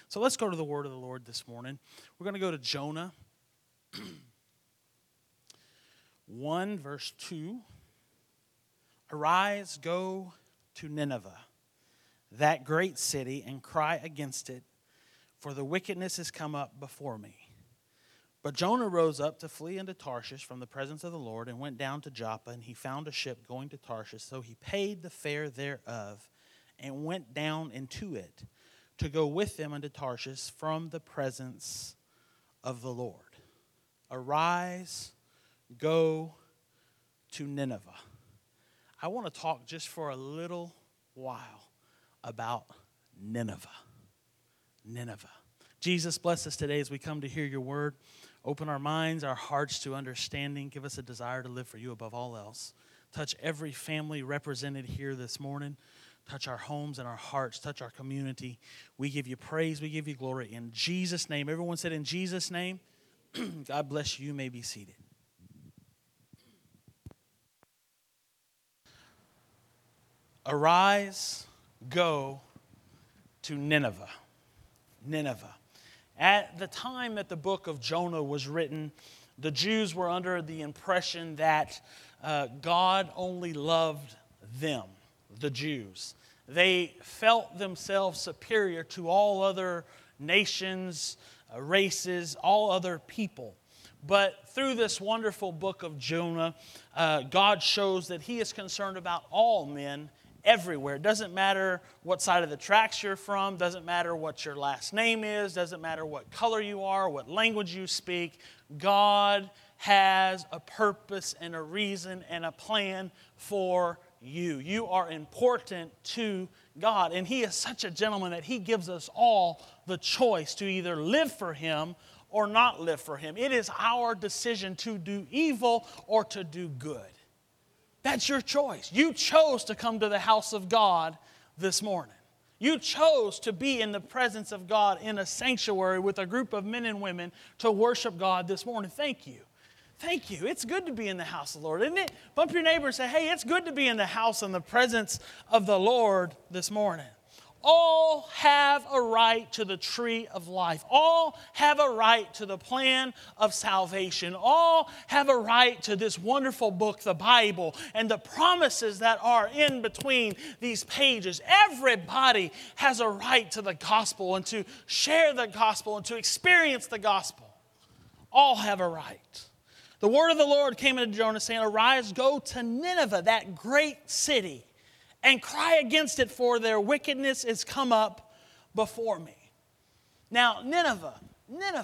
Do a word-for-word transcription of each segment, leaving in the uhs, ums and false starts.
So let's go to the word of the Lord this morning. We're going to go to Jonah one, verse two. Arise, go to Nineveh, that great city, and cry against it, for the wickedness has come up before me. But Jonah rose up to flee into Tarshish from the presence of the Lord, and went down to Joppa, and he found a ship going to Tarshish. So he paid the fare thereof, and went down into it, to go with them unto Tarshish from the presence of the Lord. Arise, go to Nineveh. I want to talk just for a little while about Nineveh. Nineveh. Jesus, bless us today as we come to hear your word. Open our minds, our hearts to understanding. Give us a desire to live for you above all else. Touch every family represented here this morning. Touch our homes and our hearts. Touch our community. We give you praise. We give you glory. In Jesus' name. Everyone said in Jesus' name. God bless you. You may be seated. Arise, go to Nineveh. Nineveh. At the time that the book of Jonah was written, the Jews were under the impression that uh, God only loved them, the Jews. They felt themselves superior to all other nations, uh, races, all other people. But through this wonderful book of Jonah, uh, God shows that He is concerned about all men everywhere. It doesn't matter what side of the tracks you're from, doesn't matter what your last name is, doesn't matter what color you are, what language you speak. God has a purpose and a reason and a plan for you. You are important to God. And He is such a gentleman that He gives us all the choice to either live for Him or not live for Him. It is our decision to do evil or to do good. That's your choice. You chose to come to the house of God this morning. You chose to be in the presence of God in a sanctuary with a group of men and women to worship God this morning. Thank you. Thank you. It's good to be in the house of the Lord, isn't it? Bump your neighbor and say, hey, it's good to be in the house and the presence of the Lord this morning. All have a right to the tree of life. All have a right to the plan of salvation. All have a right to this wonderful book, the Bible, and the promises that are in between these pages. Everybody has a right to the gospel and to share the gospel and to experience the gospel. All have a right. The word of the Lord came into Jonah saying, arise, go to Nineveh, that great city, and cry against it, for their wickedness is come up before me. Now, Nineveh, Nineveh,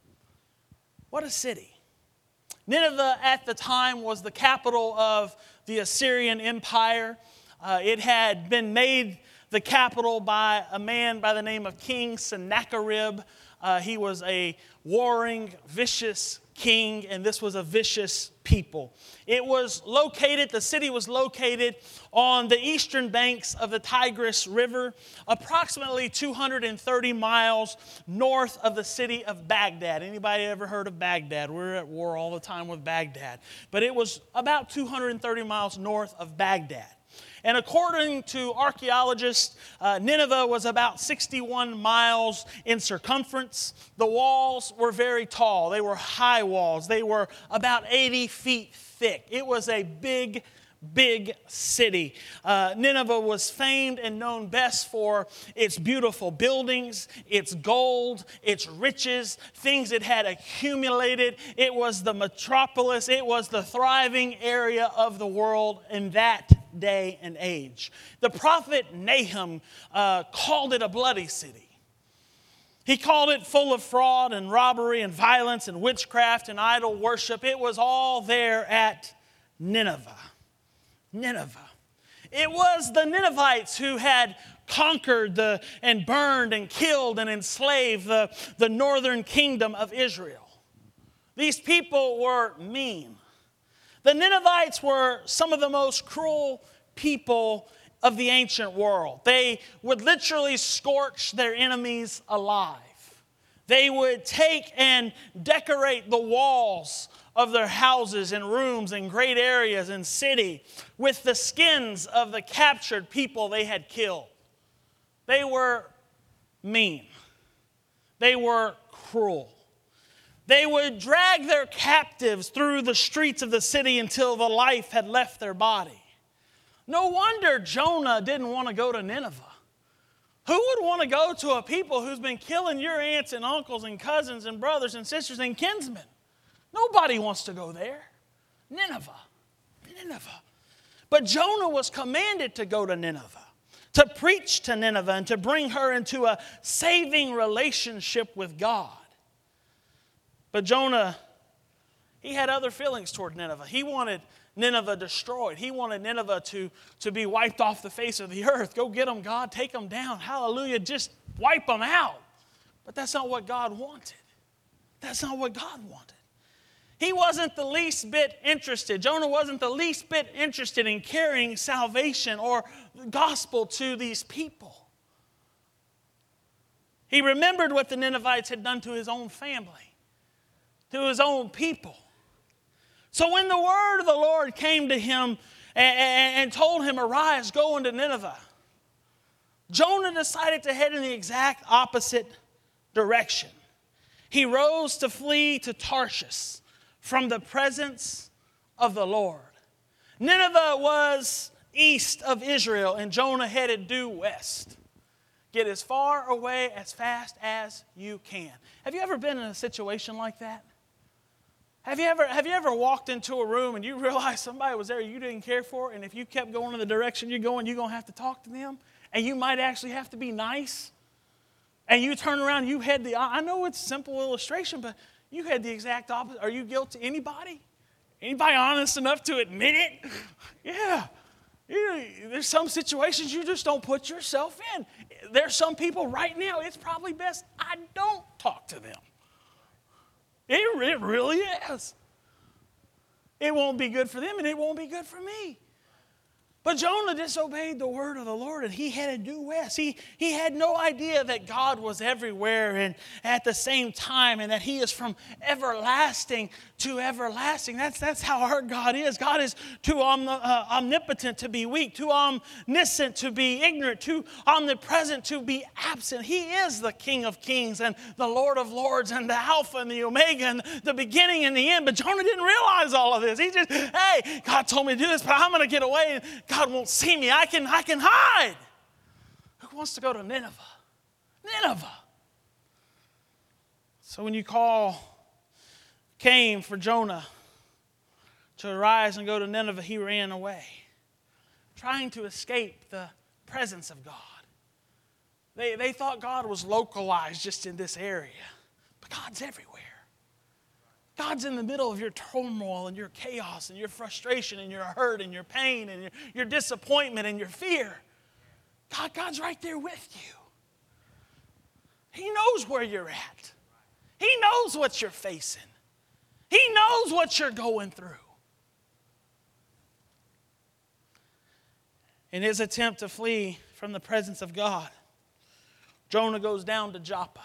what a city. Nineveh at the time was the capital of the Assyrian Empire. Uh, it had been made the capital by a man by the name of King Sennacherib. Uh, he was a warring, vicious king, and this was a vicious people. It was located, the city was located on the eastern banks of the Tigris River, approximately two hundred thirty miles north of the city of Baghdad. Anybody ever heard of Baghdad? We're at war all the time with Baghdad. But it was about two hundred thirty miles north of Baghdad. And according to archaeologists, uh, Nineveh was about sixty-one miles in circumference. The walls were very tall. They were high walls. They were about eighty feet thick. It was a big, big city. Uh, Nineveh was famed and known best for its beautiful buildings, its gold, its riches, things it had accumulated. It was the metropolis. It was the thriving area of the world in that day and age. The prophet Nahum uh, called it a bloody city. He called it full of fraud and robbery and violence and witchcraft and idol worship. It was all there at Nineveh. Nineveh. It was the Ninevites who had conquered the, and burned and killed and enslaved the, the northern kingdom of Israel. These people were mean. The Ninevites were some of the most cruel people of the ancient world. They would literally scorch their enemies alive. They would take and decorate the walls of their houses and rooms and great areas and city with the skins of the captured people they had killed. They were mean. They were cruel. They would drag their captives through the streets of the city until the life had left their body. No wonder Jonah didn't want to go to Nineveh. Who would want to go to a people who's been killing your aunts and uncles and cousins and brothers and sisters and kinsmen? Nobody wants to go there. Nineveh. Nineveh. But Jonah was commanded to go to Nineveh, to preach to Nineveh and to bring her into a saving relationship with God. But Jonah, he had other feelings toward Nineveh. He wanted Nineveh destroyed. He wanted Nineveh to, to be wiped off the face of the earth. Go get them, God. Take them down. Hallelujah. Just wipe them out. But that's not what God wanted. That's not what God wanted. He wasn't the least bit interested. Jonah wasn't the least bit interested in carrying salvation or the gospel to these people. He remembered what the Ninevites had done to his own family, to his own people. So when the word of the Lord came to him and, and, and told him, arise, go into Nineveh, Jonah decided to head in the exact opposite direction. He rose to flee to Tarshish from the presence of the Lord. Nineveh was east of Israel, and Jonah headed due west. Get as far away as fast as you can. Have you ever been in a situation like that? Have you ever, have you ever walked into a room and you realize somebody was there you didn't care for, and if you kept going in the direction you're going, you're going to have to talk to them, and you might actually have to be nice, and you turn around, you had the, I know it's a simple illustration, but you had the exact opposite. Are you guilty? Anybody? Anybody honest enough to admit it? Yeah. You, there's some situations you just don't put yourself in. There's some people right now, it's probably best I don't talk to them. It, it really is. It won't be good for them, and it won't be good for me. But Jonah disobeyed the word of the Lord, and he headed due west. He, he had no idea that God was everywhere and at the same time, and that he is from everlasting to everlasting. That's, that's how our God is. God is too omni, uh, omnipotent to be weak, too omniscient to be ignorant, too omnipresent to be absent. He is the King of kings and the Lord of lords and the Alpha and the Omega and the beginning and the end. But Jonah didn't realize all of this. He just, hey, God told me to do this, but I'm going to get away. God God won't see me. I can, I can hide. Who wants to go to Nineveh? Nineveh. So when you call came for Jonah to arise and go to Nineveh, he ran away, trying to escape the presence of God. They, they thought God was localized just in this area, but God's everywhere. God's in the middle of your turmoil and your chaos and your frustration and your hurt and your pain and your, your disappointment and your fear. God, God's right there with you. He knows where you're at. He knows what you're facing. He knows what you're going through. In his attempt to flee from the presence of God, Jonah goes down to Joppa.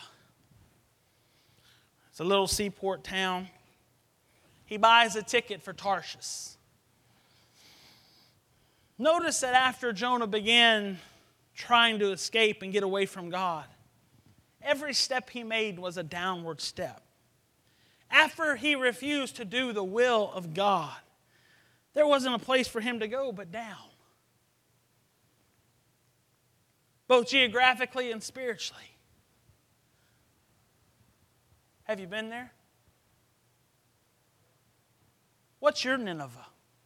It's a little seaport town. He buys a ticket for Tarshish. Notice that after Jonah began trying to escape and get away from God, every step he made was a downward step. After he refused to do the will of God, there wasn't a place for him to go but down, both geographically and spiritually. Have you been there? What's your Nineveh?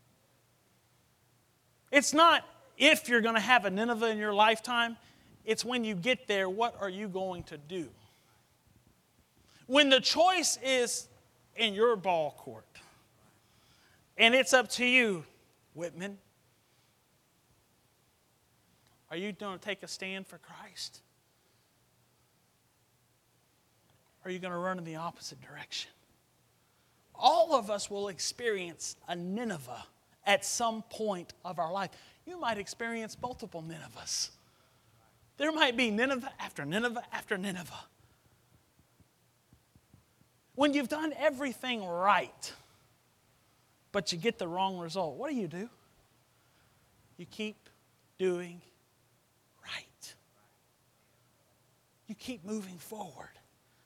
It's not if you're going to have a Nineveh in your lifetime. It's when you get there, what are you going to do? When the choice is in your ball court, and it's up to you, Whitman, are you going to take a stand for Christ? Or are you going to run in the opposite direction? All of us will experience a Nineveh at some point of our life. You might experience multiple Ninevehs. There might be Nineveh after Nineveh after Nineveh. When you've done everything right, but you get the wrong result, what do you do? You keep doing right. You keep moving forward.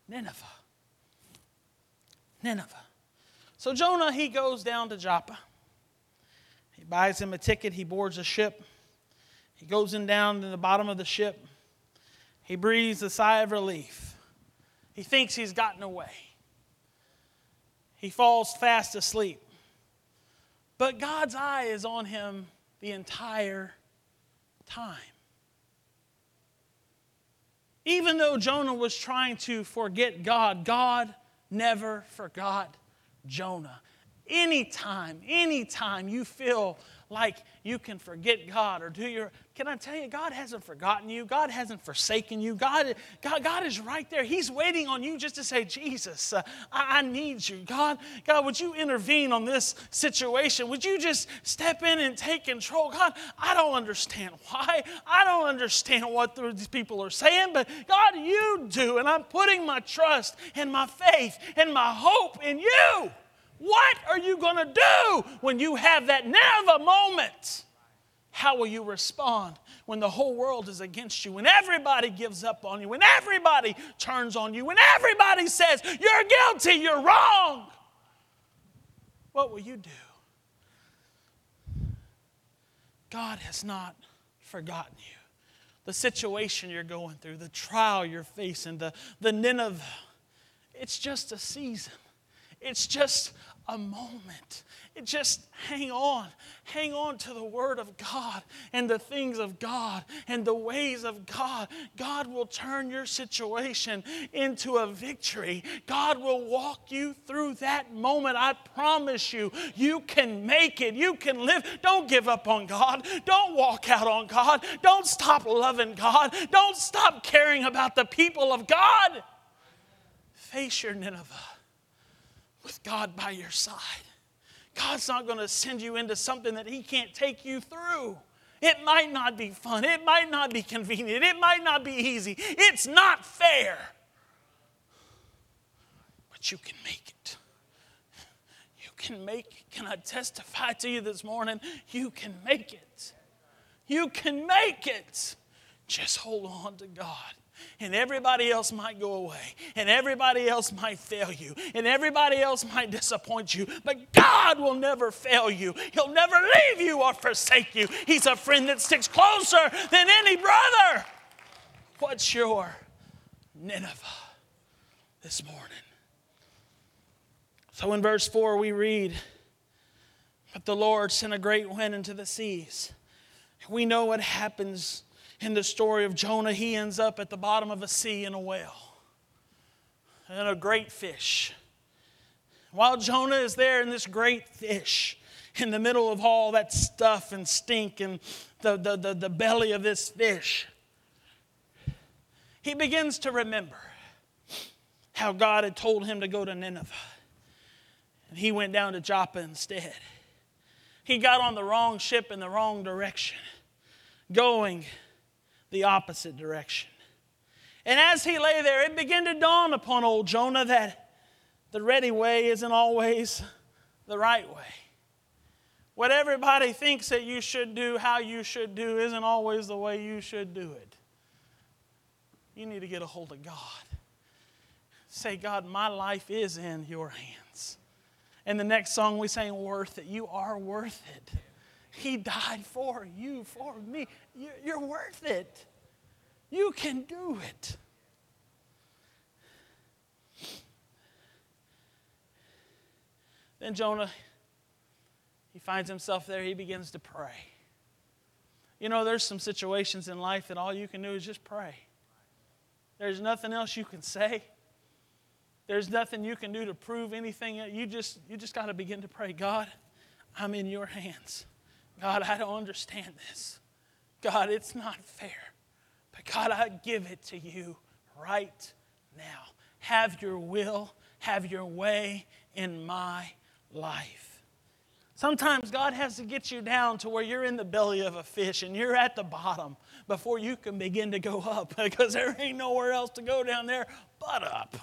Nineveh. Nineveh. So Jonah, he goes down to Joppa. He buys him a ticket. He boards a ship. He goes in down to the bottom of the ship. He breathes a sigh of relief. He thinks he's gotten away. He falls fast asleep. But God's eye is on him the entire time. Even though Jonah was trying to forget God, God never forgot Jonah. Anytime, anytime you feel like you can forget God or do your, can I tell you, God hasn't forgotten you. God hasn't forsaken you. God, God, God is right there. He's waiting on you just to say, Jesus, uh, I, I need you. God, God, would you intervene on this situation? Would you just step in and take control? God, I don't understand why. I don't understand what these people are saying, but God, you do. And I'm putting my trust and my faith and my hope in you. What are you going to do when you have that Nineveh moment? How will you respond when the whole world is against you, when everybody gives up on you, when everybody turns on you, when everybody says, you're guilty, you're wrong? What will you do? God has not forgotten you. The situation you're going through, the trial you're facing, the, the Nineveh, it's just a season. It's just a moment. It just hang on. Hang on to the Word of God and the things of God and the ways of God. God will turn your situation into a victory. God will walk you through that moment. I promise you, you can make it. You can live. Don't give up on God. Don't walk out on God. Don't stop loving God. Don't stop caring about the people of God. Face your Nineveh with God by your side. God's not going to send you into something that He can't take you through. It might not be fun. It might not be convenient. It might not be easy. It's not fair. But you can make it. You can make it. Can I testify to you this morning? You can make it. You can make it. Just hold on to God. And everybody else might go away. And everybody else might fail you. And everybody else might disappoint you. But God will never fail you. He'll never leave you or forsake you. He's a friend that sticks closer than any brother. What's your Nineveh this morning? So in verse four we read, but the Lord sent a great wind into the seas. We know what happens in the story of Jonah. He ends up at the bottom of a sea in a whale and a great fish. While Jonah is there in this great fish, in the middle of all that stuff and stink and the, the, the, the belly of this fish, he begins to remember how God had told him to go to Nineveh. And he went down to Joppa instead. He got on the wrong ship in the wrong direction, going the opposite direction. And as he lay there, it began to dawn upon old Jonah that the ready way isn't always the right way. What everybody thinks that you should do, how you should do, isn't always the way you should do it. You need to get a hold of God. Say, God, my life is in your hands. And the next song we sang, worth it. You are worth it. He died for you, for me. You're worth it. You can do it. Then Jonah, he finds himself there. He begins to pray. You know, there's some situations in life that all you can do is just pray. There's nothing else you can say. There's nothing you can do to prove anything. You just, you just got to begin to pray. God, I'm in your hands. God, I don't understand this. God, it's not fair. But God, I give it to you right now. Have your will, have your way in my life. Sometimes God has to get you down to where you're in the belly of a fish and you're at the bottom before you can begin to go up, because there ain't nowhere else to go down there but up.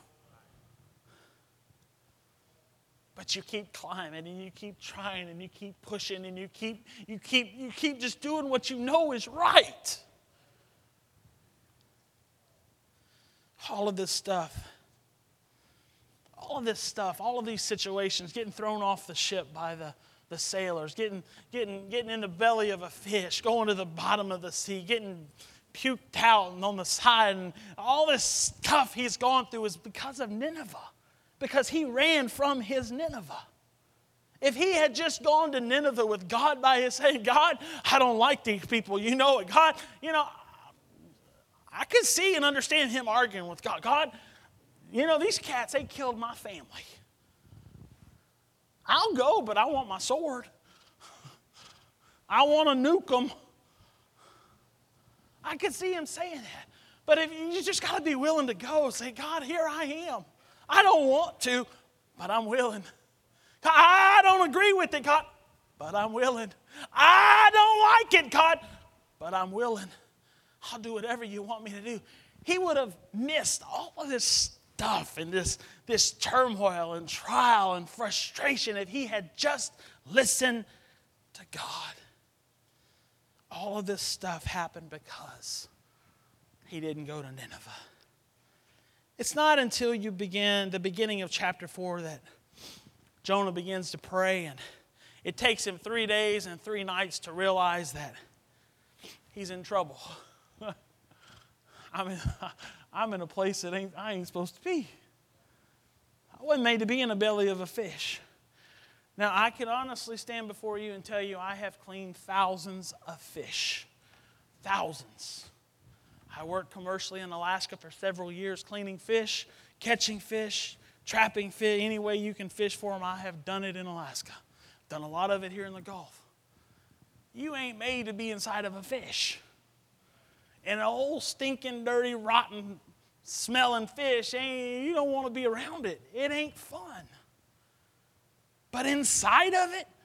But you keep climbing and you keep trying and you keep pushing and you keep you keep you keep just doing what you know is right. All of this stuff all of this stuff, all of these situations, getting thrown off the ship by the, the sailors, getting, getting, getting in the belly of a fish, going to the bottom of the sea, getting puked out and on the side, and all this stuff he's gone through is because of Nineveh, because he ran from his Nineveh. If he had just gone to Nineveh with God by his side, God, I don't like these people, you know it. God, you know, I could see and understand him arguing with God. God, you know, these cats, they killed my family. I'll go, but I want my sword. I want to nuke them. I could see him saying that. But if you just got to be willing to go, say, God, here I am. I don't want to, but I'm willing. I don't agree with it, God, but I'm willing. I don't like it, God, but I'm willing. I'll do whatever you want me to do. He would have missed all of this stuff and this, this turmoil and trial and frustration if he had just listened to God. All of this stuff happened because he didn't go to Nineveh. It's not until you begin, the beginning of chapter four, that Jonah begins to pray, and it takes him three days and three nights to realize that he's in trouble. I'm in, I'm in a place that ain't, I ain't supposed to be. I wasn't made to be in the belly of a fish. Now, I can honestly stand before you and tell you I have cleaned thousands of fish. Thousands. I worked commercially in Alaska for several years cleaning fish, catching fish, trapping fish, any way you can fish for them. I have done it in Alaska. Done a lot of it here in the Gulf. You ain't made to be inside of a fish. And an old stinking, dirty, rotten, smelling fish, ain't, you don't want to be around it. It ain't fun. But inside of it,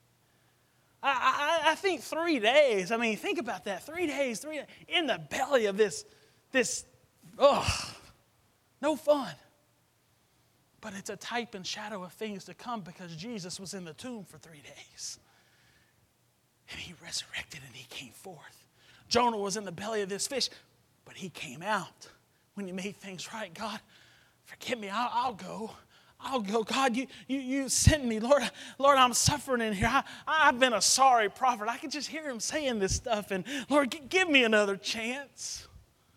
I, I, I think three days, I mean, think about that. Three days, three days, in the belly of this, this, ugh, no fun. But it's a type and shadow of things to come, because Jesus was in the tomb for three days. And he resurrected and he came forth. Jonah was in the belly of this fish, but he came out when you made things right. God, forgive me, I'll, I'll go. I'll go. God, you, you, you sent me. Lord, Lord, I'm suffering in here. I, I've been a sorry prophet. I can just hear him saying this stuff. And Lord, g- give me another chance.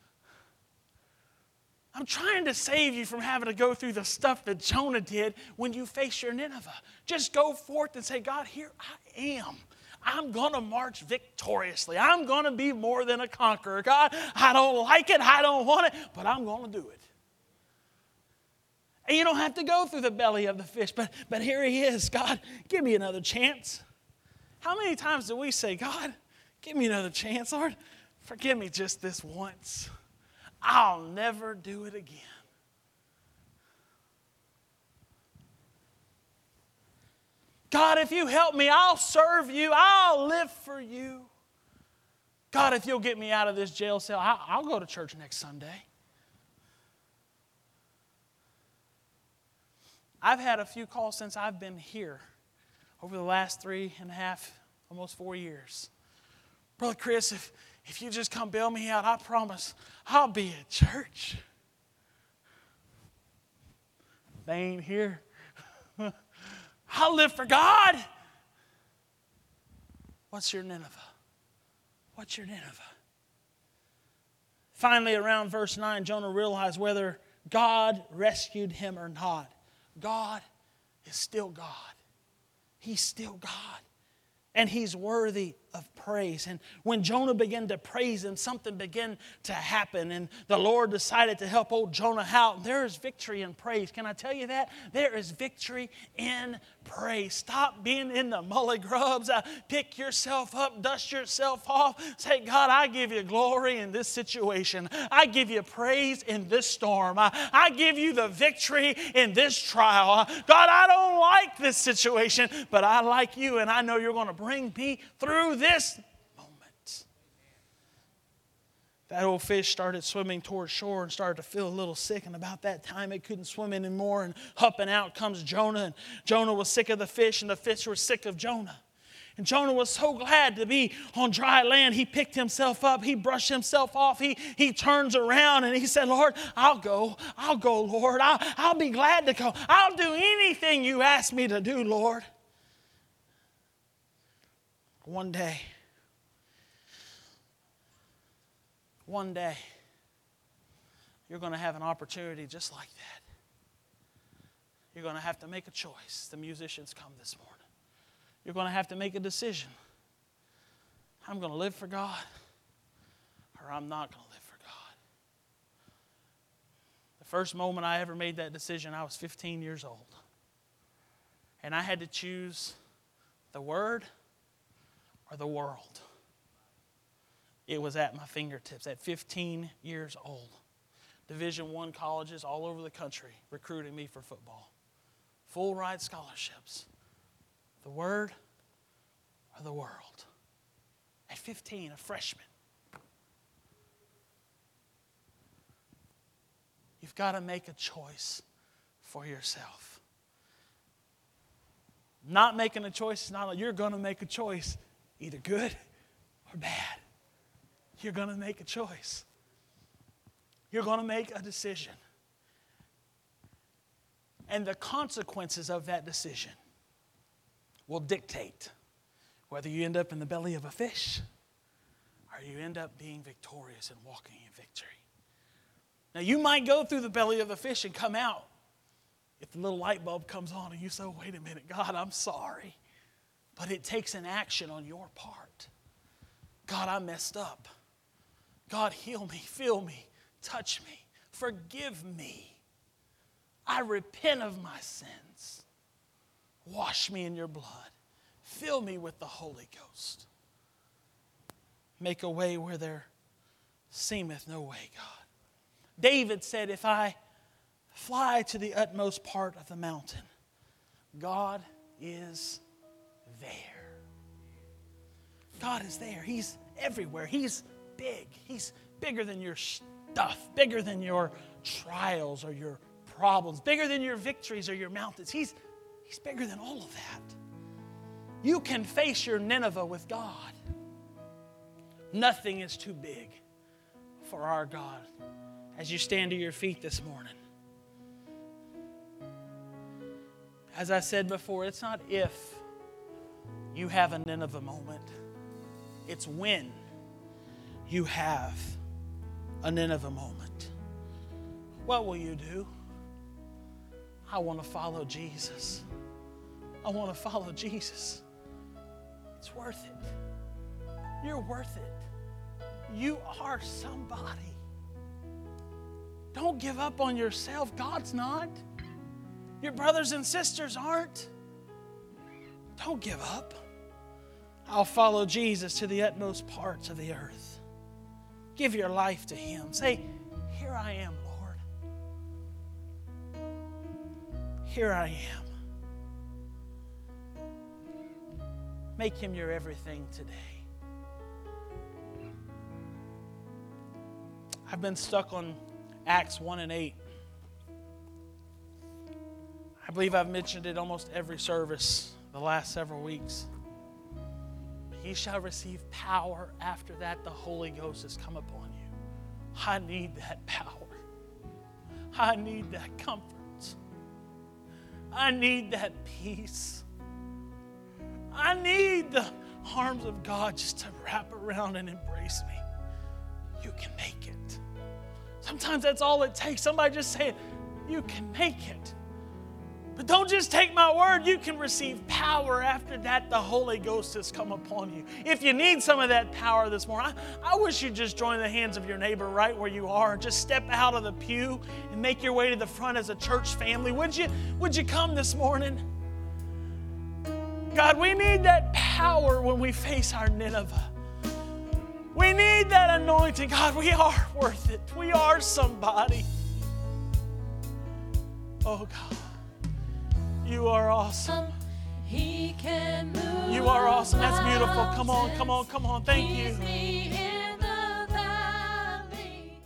I'm trying to save you from having to go through the stuff that Jonah did when you face your Nineveh. Just go forth and say, God, here I am. I'm going to march victoriously. I'm going to be more than a conqueror. God, I don't like it. I don't want it, but I'm going to do it. And you don't have to go through the belly of the fish, but, but here he is. God, give me another chance. How many times do we say, God, give me another chance, Lord? Forgive me just this once. I'll never do it again. God, if you help me, I'll serve you. I'll live for you. God, if you'll get me out of this jail cell, I'll, I'll go to church next Sunday. I've had a few calls since I've been here over the last three and a half, almost four years. Brother Chris, if, if you just come bail me out, I promise I'll be at church. They ain't here. I'll live for God. What's your Nineveh? What's your Nineveh? Finally, around verse nine, Jonah realized whether God rescued him or not. God is still God. He's still God. And he's worthy of praise. And when Jonah began to praise him, something began to happen. And the Lord decided to help old Jonah out. There is victory in praise. Can I tell you that? There is victory in praise. Stop being in the mully grubs. Uh, pick yourself up. Dust yourself off. Say, God, I give you glory in this situation. I give you praise in this storm. I, I give you the victory in this trial. Uh, God, I don't like this situation, but I like you, and I know you're going to bring me through this moment. That old fish started swimming toward shore and started to feel a little sick, and about that time it couldn't swim anymore, and up and out comes Jonah, and Jonah was sick of the fish, and the fish were sick of Jonah. And Jonah was so glad to be on dry land. He picked himself up. He brushed himself off. He, he turns around and he said, Lord, I'll go. I'll go, Lord. I'll, I'll be glad to go. I'll do anything you ask me to do, Lord. One day, one day, you're going to have an opportunity just like that. You're going to have to make a choice. The musicians come this morning. You're going to have to make a decision. I'm going to live for God, or I'm not going to live for God. The first moment I ever made that decision, I was fifteen years old. And I had to choose the Word or the world. It was at my fingertips at fifteen years old. Division One colleges all over the country recruiting me for football. Full ride scholarships. The Word or the world. At fifteen, a freshman. You've got to make a choice for yourself. Not making a choice is not, you're going to make a choice, either good or bad. You're going to make a choice. You're going to make a decision. And the consequences of that decision will dictate whether you end up in the belly of a fish or you end up being victorious and walking in victory. Now, you might go through the belly of a fish and come out. If the little light bulb comes on and you say, wait a minute, God, I'm sorry. But it takes an action on your part. God, I messed up. God, heal me, fill me, touch me, forgive me. I repent of my sins. Wash me in your blood. Fill me with the Holy Ghost. Make a way where there seemeth no way, God. David said, if I fly to the utmost part of the mountain, God is there. God is there. He's everywhere. He's big. He's bigger than your stuff, bigger than your trials or your problems, bigger than your victories or your mountains. He's, he's bigger than all of that. You can face your Nineveh with God. Nothing is too big for our God. As you stand to your feet this morning, as I said before, it's not if you have a Nineveh moment. It's when you have a Nineveh moment. What will you do? I want to follow Jesus. I want to follow Jesus. It's worth it. You're worth it. You are somebody. Don't give up on yourself. God's not. Your brothers and sisters aren't. Don't give up. I'll follow Jesus to the utmost parts of the earth. Give your life to Him. Say, here I am, Lord. Here I am. Make Him your everything today. I've been stuck on Acts one and eight. I believe I've mentioned it almost every service the last several weeks. Ye shall receive power. After that, the Holy Ghost has come upon you. I need that power. I need that comfort. I need that peace. I need the arms of God just to wrap around and embrace me. You can make it. Sometimes that's all it takes. Somebody just say, you can make it. But don't just take my word. You can receive power. After that, the Holy Ghost has come upon you. If you need some of that power this morning, I, I wish you'd just join the hands of your neighbor right where you are. Just step out of the pew and make your way to the front as a church family. Would you, would you come this morning? God, we need that power when we face our Nineveh. We need that anointing. God, we are worth it. We are somebody. Oh, God. You are awesome. He can move. You are awesome. That's beautiful. Come on, come on, come on. Thank you. He's the